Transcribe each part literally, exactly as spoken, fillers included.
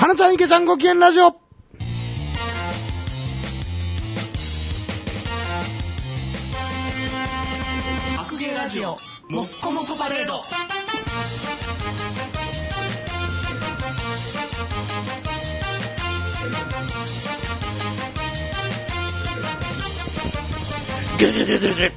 花ちゃん池ちゃんご機嫌ラジオ。 白芸ラジオもっこもこパレード。 ぐるぐるぐるぐるで、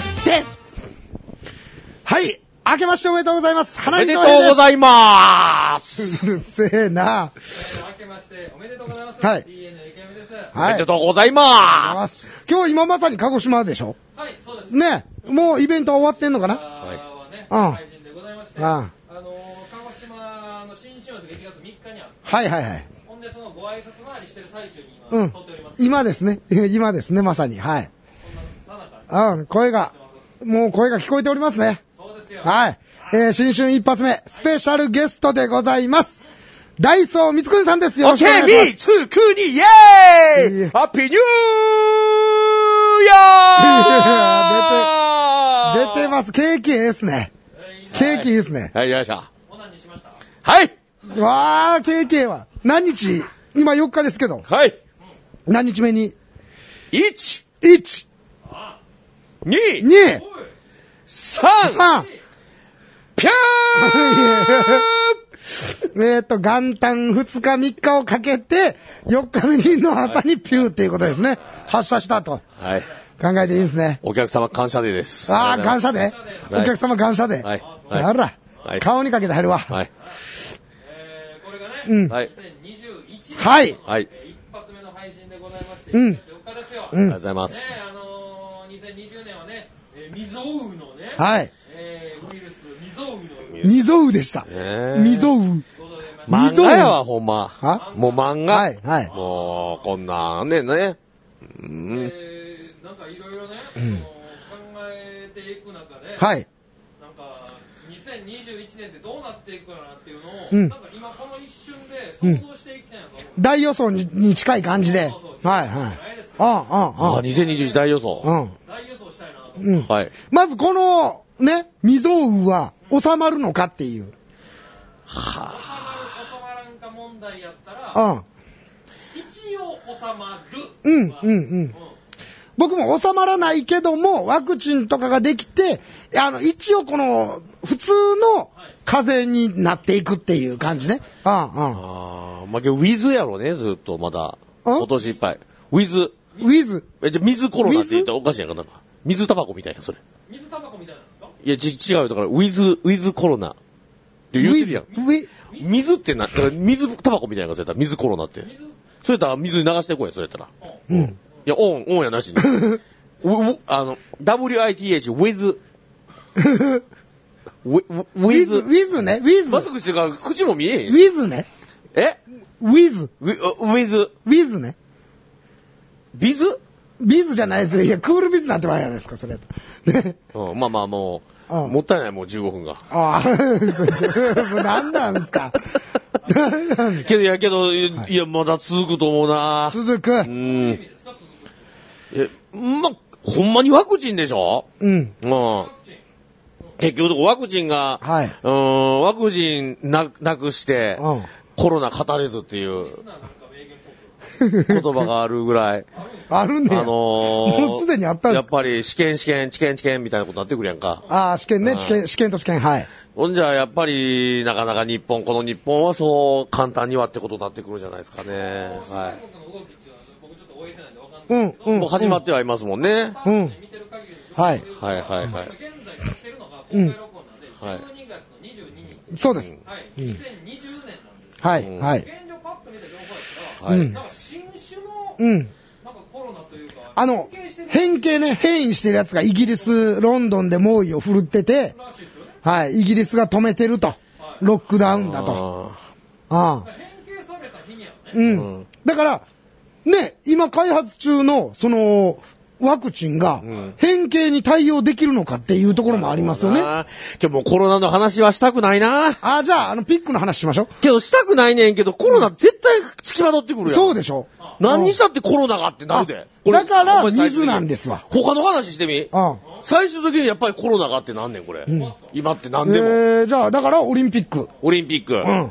はい、明けましておめでとうございます。 おめでとうございまーす。 うるせえな。 明けましておめでとうございます。 はい。 ディーエヌエー 池上です。 おめでとうございまーす。 今日今まさに鹿児島でしょ。 はい、そうです。 ね、もうイベントは終わってんのかな。 はい。ね、 うん。 配信でございまして、 うん。 あのー、鹿児島の新春節がいちがつみっかにある。 はいはいはい。 ほんでそのご挨拶回りしてる最中にうん、 今撮っております。 今ですね。今ですね、まさに。はい。 そんなさなか。 うん、声が、もう声が聞こえておりますね。 そうですよ。 はい。えー、新春一発目、スペシャルゲストでございます。ダイソー光國さんです。よろしくお願いします。 オーケー、ツー、クーに、イェーイハッピーニューイヤー出てます。ケーキええっすね。ケーキいいっすね。 はい、よいしょ。 お何にしました？ はい。 わー、ケーキええわ。何日？今よっかですけど。 はい。 何日目に？ いち、 いち、 に、 に、 さん、 さん、 ぴゃーえーっと、元旦ふつかみっかをかけて、よっかめの朝にピューっていうことですね。発射したと。 はい。 考えていいですね。 お客様感謝デーです。 あー、感謝で。お客様感謝で。 はい。 やら、 はい。 顔にかけて入るわ。 はい。 えー、これがね、 うん。 はい。 にせんにじゅういちねん、 はい。 はい。 えー、一発目の配信でございまして、 うんいちがつよっかですよ。 うん。 ありがとうございまね、 す。 あのー、にせんにじゅうねんはね、えー、未曾有のね、 はい。 えー、ウイルス、未曾有のウイルス。 未曾有でした。 ね未曾有。 漫画やわ、ほんま。 はもう漫画。 はい、はい。 もう、こんなんねんね。うん。 えー、なんかいろいろね、 うんその考えていく中で、 はい。 なんかにせんにじゅういちねんでどうなっていくかなっていうのを、 うんなんか今この一瞬で想像していきたいなと思う。 大予想にに近い感じで。 そうそうそうはい、はい。ああ、ああ、 あ、 にせんにじゅういち大予想。 ああ。うん。 大予想したいなと思う。 うん。 はい。 まずこの、ね、未曾有は収まるのかっていう。 収まる、収まらんか問題やったら、 うん。 一応収まる。 うん、うん、うん。僕も収まらないけども、ワクチンとかができて、あの、一応この、普通の風邪になっていくっていう感じね。うん、うん。 あー、まあ、けど、ウィズやろね、ずっと、まだ。 うん今年いっぱい。ウィズ。 ウィズ。 え、じゃあ、水コロナって言ったらおかしいやんか、なんか。水タバコみたいやん、それ。 水タバコみたいなんですか？ いや、ち、違うよ。だから、ウィズ、ウィズコロナ。って言ってるやん。 ウィズ。 水ってな、だから水タバコみたいなやつやったら、水コロナって。それやったら、水に流してこいや、それやったら。 うん。 いや、オン、オンやなしに。う、う、あの、ダブリューアイティーエイチ、with, ウィ、 ウィズ、ウ with, ィズね、ウィズ。 マスクしてるから口も見えへんウィズね。 えウィズ。 ウィ、with, ウィズね。 ビズビズじゃないですよ。いや、クールビズなんて前じゃないですか、それやったら。ね。 うん、まあまあもう、 うんもったいない、もうじゅうごふんが。 ああ、何なんですか。何なんですか。 けど、いやけど、いや、まだ続くと思うな。 続く。 うん。え、ま、ほんまにワクチンでしょうん。 うん。結局、ワクチンが、 はい。 うーん、ワクチンな、なくして、 うん。 コロナ語れずっていう言葉があるぐらい。 あるね。 あのー、 もうすでにあったんですか。 やっぱり試験試験、試験試験みたいなことになってくるやんか。 ああ、試験ね、 うん試験、試験と試験、はい。 ほんじゃ、やっぱり、なかなか日本、この日本はそう簡単にはってことになってくるんじゃないですかね。はうん、うい。 ん。 もう始まってはいますもんね。 うん。うん。はい。 はいはいはい。 現在してるのが公開録音なんで、 はいじゅうにがつのにじゅうににち。 そうです。 はい。 うんにせんにじゅうねんなんです。 はい、 うんはい。 現状パッと見た情報やったら、 はい。 うんなんか新種の、 うん。 なんかコロナというか、 あの変形して、る変形ね、変異してるやつがイギリス、ロンドンで猛威を振るってて、 らしいですよね。 はい、イギリスが止めてると。ロックダウンだと。ああ。 変形された日にはね、 ううんん。だから、ね、今開発中の、その、ワクチンがうん、 変形に対応できるのかっていうところもありますよね。 あーけどもうコロナの話はしたくないな。 ああ、じゃあ、あの、ピックの話しましょけどしたくないねんけど、コロナ絶対付きまとってくるう。 やん。 そうでしょ。 何にしたってコロナがってなるで。これだから、 ほんまに最終的に水なんですわ。 他の話してみ。 ああ。 最終的にやっぱりコロナがってなんねん、これ。 うん今って何でも。 えー、じゃあ、だから、オリンピック。 オリンピック。 うん。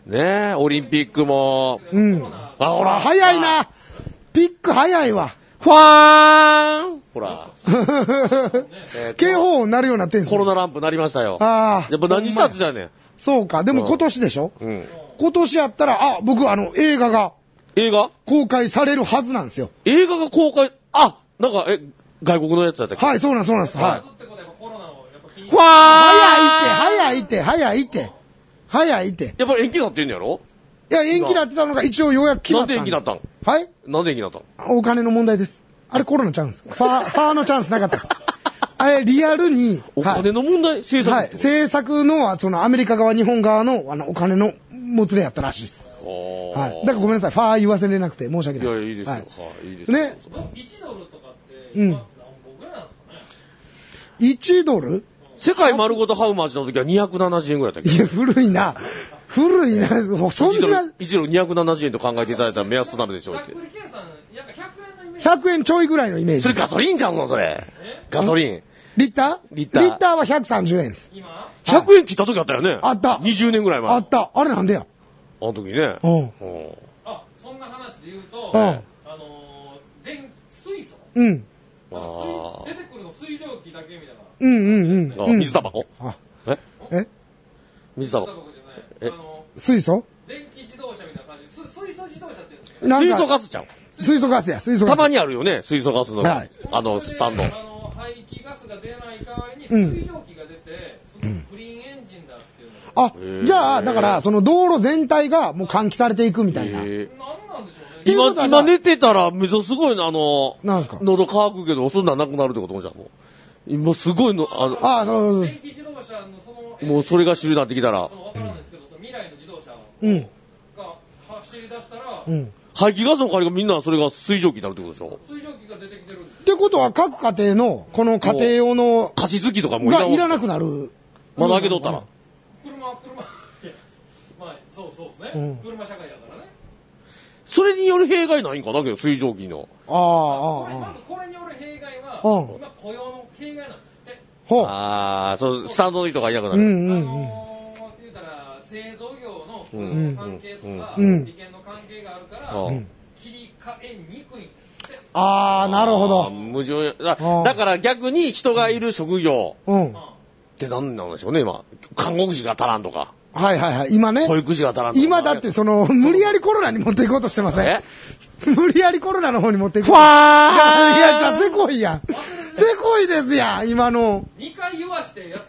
ねえ、オリンピックも。 うん。 あ、ほら。 早いな。ピック早いわ。 ファーンほら。 警報音鳴るようになってんすよ。 コロナランプ鳴りましたよ。 ああ。 やっぱ何したってじゃねん。 そうか。でも今年でしょ、 うん、 今年やったら、あ、僕あの、映画が。 映画公開されるはずなんですよ。 映画が公開、あ、なんか、え、外国のやつだったっけ？ はい、そうなんそうなんです。はい。 ファーン早いって、早いって、早いって。早いって。 やっぱり延期なってんのやろ？ いや、延期なってたのが一応ようやく決まった。 なんで延期なったん？ はい？ なんで延期なったん？ お金の問題です。あれコロナチャンス。ファー、ファーのチャンスなかったです。あれ、リアルに。 お金の問題、はい、制作はい。制作の、そのアメリカ側、日本側の、あの、お金のもつれやったらしいです。はい。だからごめんなさい。ファー言わせれなくて申し訳ないです。 いや、いいですよ。はい。はい、いいですね。 いちドルとかって、 うん。 何本ぐらいなんですかね？ いちドル？ 世界丸ごとハウマーチの時はにひゃくななじゅうえんぐらいだったっけ？ いや、古いな。古いな。そんな。 いちドルにひゃくななじゅうえんと考えていただいたら目安となるでしょうって。 ひゃくえんちょいぐらいのイメージ。 それガソリンじゃんの、それ。ガソリン。 リッター？ リッター。 リッターはひゃくさんじゅうえんです。 今？ ひゃくえん切った時あったよね。 あった。 にじゅうねんぐらい前。 あった。あれなんでや。 あの時ね。 うん。 あ、そんな話で言うと、 うん。 あのー、電、水素。 うん。 あ出てくるの水蒸気だけみたいな。 うんうんうん。 あ、水タバコ？ あ。 え？ え？ 水タバコ。 え？ 水素？ 電気自動車みたいな感じ。水素自動車って水素ガスちゃう？ 水素ガスや、水素ガス。 たまにあるよね、水素ガスの。はい。あの、スタンド。あの、排気ガスが出ない代わりに水蒸気が出て、すごくクリーンエンジンだっていうのが。 あ、じゃあ、だから、その道路全体がもう換気されていくみたいな。 なんなんでしょうね。 今、今寝てたら、めっちゃすごいな、あの、 なんですか？ 喉乾くけど、そんなんなくなるってことじゃん、もう。今すごいの、あの、 ああ、そう電気自動車のその、 もうそれが主流になってきたら。 その、わからないですけど、未来の自動車が走り出したら、 うん。 排気ガスの代わりがみんなそれが水蒸気になるってことでしょ？ 水蒸気が出てきてる。 ってことは各家庭の、この家庭用の、 加湿器とかもがいらなくなる。 まだ開けとったら。 車、車、いや、まあ、そうそうですね。 うん、 車社会だからね。 それによる弊害ないんかだけど、水蒸気の。 ああ、ああ。 まずこれによる弊害は、 うん、 今雇用の弊害なんですって。 ほう。 ああ、そう、スタンドの人がいなくなる。 うんうんうん。 あのー、言うたら、製造業の雇用の関係とか、 うん、 利権の関係があるから、うん、切り替えにくいんですって。 ああ、なるほど。 矛盾だ。だから逆に人がいる職業。 うん。 って何なんでしょうね、今。看護師が足らんとか。 はいはいはい。今ね。 保育士が足らんとか。 今だってその、無理やりコロナに持っていこうとしてません？ え無理やりコロナの方に持っていこう。 ふわーいや、じゃあ、せこいやん。せこいですやん、今の。 にかい言わしてやっと。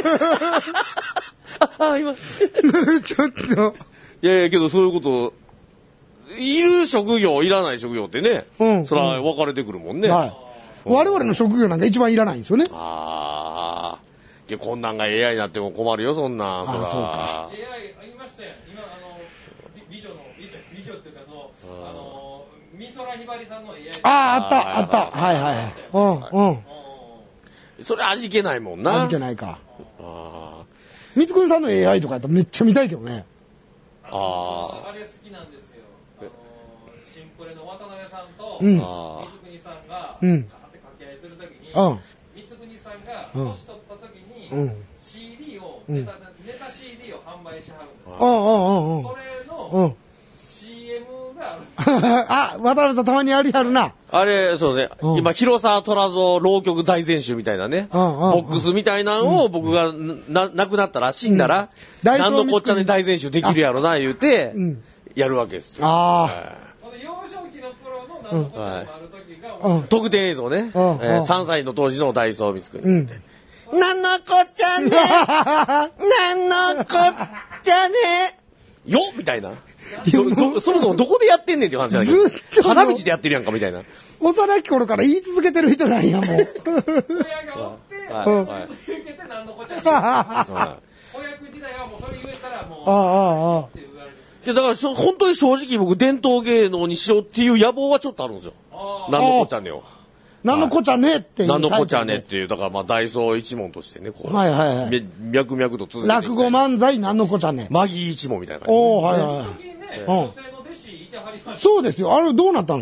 あ、今。 ちょっと。 いやいや、けどそういうこと、いる職業、いらない職業ってね。うん。それは分かれてくるもんね。はい。 我々の職業なんか一番いらないんですよね。 ああ。こんなんが エーアイ になっても困るよ、そんなん。 あ、そうか。 エーアイ 言いましたよ。今、あの、美女の、美女っていうか、その、あの、美空ひばりさんの エーアイ。 ああ、あった、あった。はいはいはい。うん、うん。 それ味気ないもんな。 味気ないか。ああ。三つくんさんの エーアイ とかやったらめっちゃ見たいけどね。 ああ。あれ好きなんですよ。あの、シンプレの渡辺さんと、 うん。 三つくにさんが、 うん。 ガーって掛け合いするときに、 うん。 三つくにさんが年取ったときに、うん、シーディー を、ネタ、ネタ シーディー を販売しはるんですよ。 うんうんうん。 それの、シーエム がある。あ、渡辺さんたまにありはるな。 あれ、そうね。うん、今、広沢虎蔵浪曲大全集みたいなね。うんうんうん、ボックスみたいなのを僕がな、亡くなったら、死んだら、うん、何のこっちゃで大全集できるやろな、言うて、やるわけですよ。 ああ。 幼少期の頃の何のこっちゃでもある時が、 うん、特典映像ね。うんえー、さんさいの当時のダイソー光圀。うんなんのこっちゃねなんのこっちゃねよみたいなどど。そもそもどこでやってんねんっていう話だけど。ずっと。花道でやってるやんかみたいな。 幼き頃から言い続けてる人なんや、もう。 親がおって、言い続けてなんのこっちゃね子役時代はもうそれ言えたらもう。ああ、ああ。 でだから本当に正直僕伝統芸能にしようっていう野望はちょっとあるんですよ。なんのこっちゃねよ。 なんのこちゃねっていう。 なんのこちゃねっていう、だからまあ、ダイソー一門としてね、こう。 はいはいはい。 脈々と続けて。 落語漫才なんのこちゃね。 マギー一門みたいな感じ。 おー、はいはい。 最近ね、女性の弟子いてはりました。 そうですよ。あれどうなったんですか？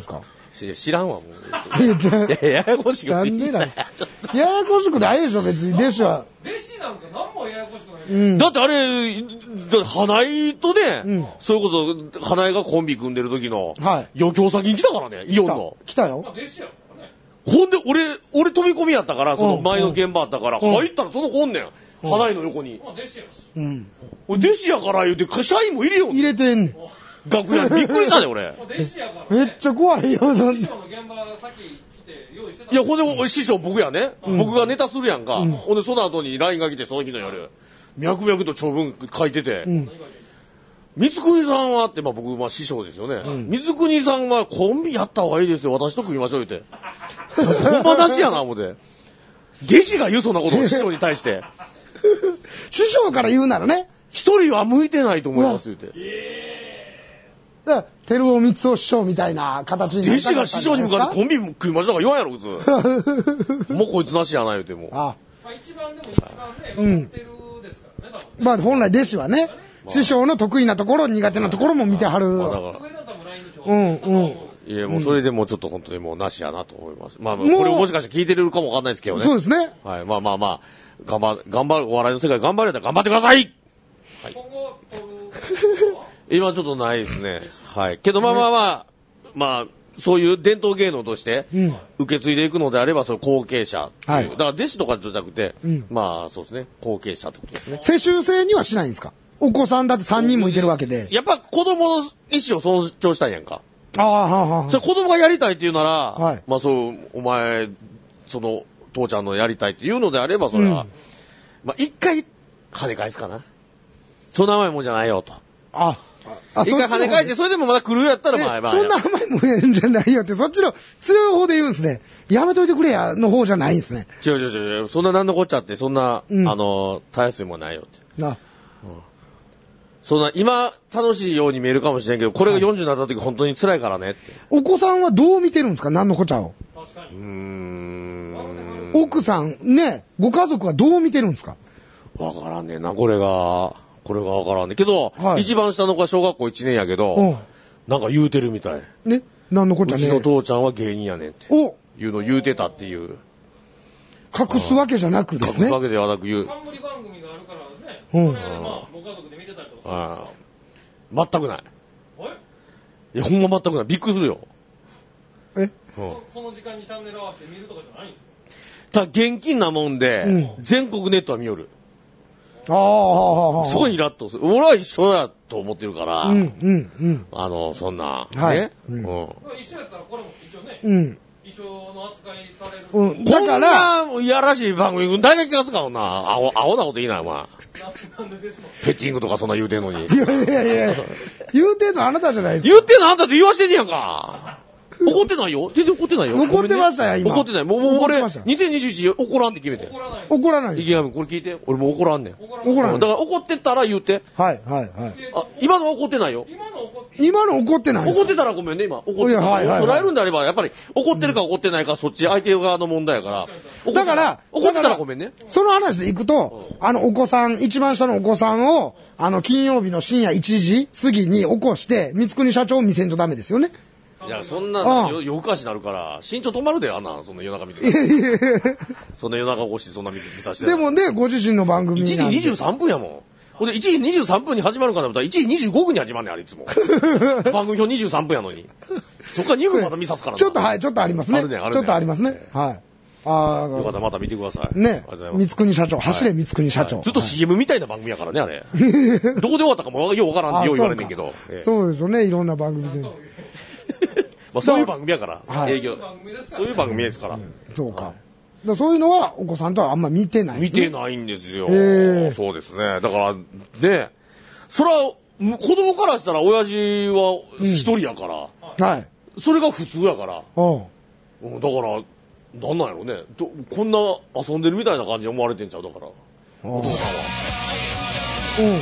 知らんわ、もう。 いや、じゃあいや、ややこしくなんでなんややこしくないでしょ、別に、弟子は。 弟子なんか何もややこしくない。 うん。 だってあれ、だって花井とね、 うんそれこそ、花井がコンビ組んでる時の、 はい余興先に来たからね、イオンの。 来たよまあ。弟子やからね。 ほんで、俺、俺飛び込みやったから、その前の現場あったから、 うん入ったらその子おんねん。花井の横に。 まあ弟子やし。 うん。 俺、弟子やから言うて、社員も入れよん入れてんねん。 楽屋にびっくりしたね、俺。 まあ弟子やからね。 めっちゃ怖いよ、そんな。 師匠の現場先来て用意してた。 いや、ほんで、俺師匠僕やね、 うん僕がネタするやんか。 うんほんで、その後に ライン が来て、その日の夜、脈々と長文書いてて、 うん。 水国さんはって、まあ僕、まあ師匠ですよね。 ん水国さんはコンビやった方がいいですよ。私と組みましょう言って。ほんまなしやな、思って。弟子が言うそんなことを師匠に対して。 師匠から言うならね。 一人は向いてないと思います、言って。 だから、照尾光雄師匠みたいな形にな弟りたかった子が師匠に向かってコンビ組みましょうとか言わんやろ、普通。もうこいつなしやな、言うても。 あ、 まあ一番でも一番ね、分かってるですからね、多分ね。 まあ本来弟子はね、師匠の得意なところ、苦手なところも見てはる。 まあだから、 上だったらもう ライン のちょうんうんいや、もうそれでもうちょっと本当にもうなしやなと思います。まあ、こもうれもしかして聞いてるかもわかんないですけどね。 そうですね。 はい、まあまあまあ、頑張、頑張る、お笑いの世界頑張れたら頑張ってください今後取ることは今ちょっとないですね。はい。けどまあまあまあ、まあ、そういう伝統芸能としてうん。 受け継いでいくのであれば、その後継者っていう。 はいだから弟子とかじゃなくて、 うんまあそうですね、後継者ってことですね。 世襲制にはしないんですか？お子さんだってさんにんもいてるわけで。 やっぱ子供の意思を尊重したいやんか。 ああ、はあ、はあ。 それ子供がやりたいっていうなら、 はいまあそう、お前、その、父ちゃんのやりたいっていうのであれば、それは、 うんまあ一回、跳ね返すかな。そんな甘いもんじゃないよと。 あ、あ、 一回跳ね返して、それでもまだ来るやったら、 えまあまあ。 そんな甘いもんじゃないよって、そっちの強い方で言うんですね。やめといてくれや、の方じゃないんですね。 違う違う違う。そんななんのこっちゃって、そんな、 うんあの、たやすいもんないよって。 あ、 そんな、今、楽しいように見えるかもしれんけど、これがよんじゅうになった時本当に辛いからねって。 お子さんはどう見てるんですか？何のこっちゃを。 確かに。 うーん。 奥さん、ね、ご家族はどう見てるんですか？ わからんねえな、これが。これがわからんねえけど、 はい一番下の子は小学校いちねんやけど、 うん。 なんか言うてるみたい。 ね、何のこっちゃね。 うちの父ちゃんは芸人やねんって。 をいうのを言うてたっていう。 隠すわけじゃなくですね隠す。わけではなく言う。 冠番組があるからね、 うんこれまあ、ご家族で見てたりとかするんですあかあ全くない。 えいや、ほんま全くない。びっくりするよ。 え、 うんそその時間にチャンネル合わせて見るとかじゃないんですか？ ただ現金なもんで、 うん全国ネットは見よる。 ああ、はあ、はあ。 そこにイラッとする。俺は一緒やと思ってるから、 うん、うん、うん。 あの、そんな、 はいね。 ううんん。 一緒やったらこれも一応ね、 うん。 一緒の扱いされる。 うん。だから、 こんないやらしい番組、誰が聞かすかもんな。青、青なこと言いない、お前。 ななんでですのペッティングとかそんな言うてんのに。 いやいやいや、言うてんのあなたじゃないですか。 言ってんのあんたって言わしてんねやんか。怒ってないよ。全然怒ってないよ。 怒ってましたよ今怒ってない。もう、もう俺、 怒ってましたにせんにじゅういち怒らんって決めて。 怒らない。 怒らないです。 池上、これ聞いて。俺もう怒らんねん。 怒ら怒らないだから怒ってたら言って。 はい、はい、はい。 であ、今のは怒ってないよ。 今の怒って、 今の怒ってないです怒ってたらごめんね、今。怒ってた。 いやはいはいはい捉えるんであれば、やっぱり、怒ってるか怒ってないか、そっち相手側の問題やから。怒ってだから怒ってたらごめんね。 その話でいくと、あのお子さん、一番下のお子さんを、あの金曜日の深夜いちじ過ぎに起こして、三國社長を見せんとダメですよね。 いや、そんなうんよ、夜更かしになるから、身長止まるで、あんな、そんな夜中見ていやいやいやそんな夜中起こして、そんな見見させて。 でもね、ご自身の番組いちじなんでにじゅうさんぷんやもん。ほんで、いちじにじゅうさんぷんに始まるかと思ったら、いちじにじゅうごふんに始まんねん、あれ、いつも。番組表にじゅうさんぷんやのに。そっからにふんまた見さすからな。 ちょっと、はい、ちょっとありますね。 あるねあるねちょっとありますね。はい。あよかったらまた見てください。ありねがとうござい、ます。 三國社長、走れ三國社長。 はいずっと シーエム みたいな番組やからね、あれ。どこで終わったかもようわからんってよう言われんねんけど。ええそうですよね、いろんな番組で。 まあそういう番組やから、 はい営業。そういう番組ですから。 そうか。だからそういうのはお子さんとはあんま見てないですね。 見てないんですよ。 へえそうですね。だから、ね、それは、子供からしたら親父は一人やから、 はい。 それが普通やから、 うん。 うんだから、なんなんやろねど。こんな遊んでるみたいな感じで思われてんちゃうだから、お父さんは。 うん。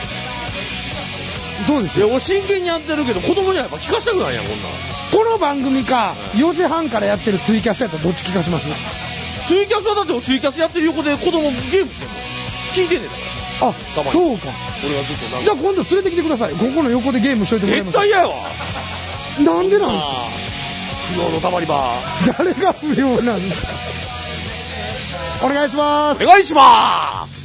そうですよ。 いや、俺真剣にやってるけど、子供にはやっぱ聞かしたくないやん、こんなん。 この番組か、よじはんからやってるツイキャスやったらどっち聞かします？ ツイキャスはだってツイキャスやってる横で子供ゲームしてんの。聞いてんねんだから。 あたま、にそうか。 俺はずっとなんかじゃあ今度連れてきてください。ここの横でゲームしといてくれます絶対嫌やわ。 なんでなんですか？ 不要のたまり場。 誰が不良なんだ。お願いします。 お願いします。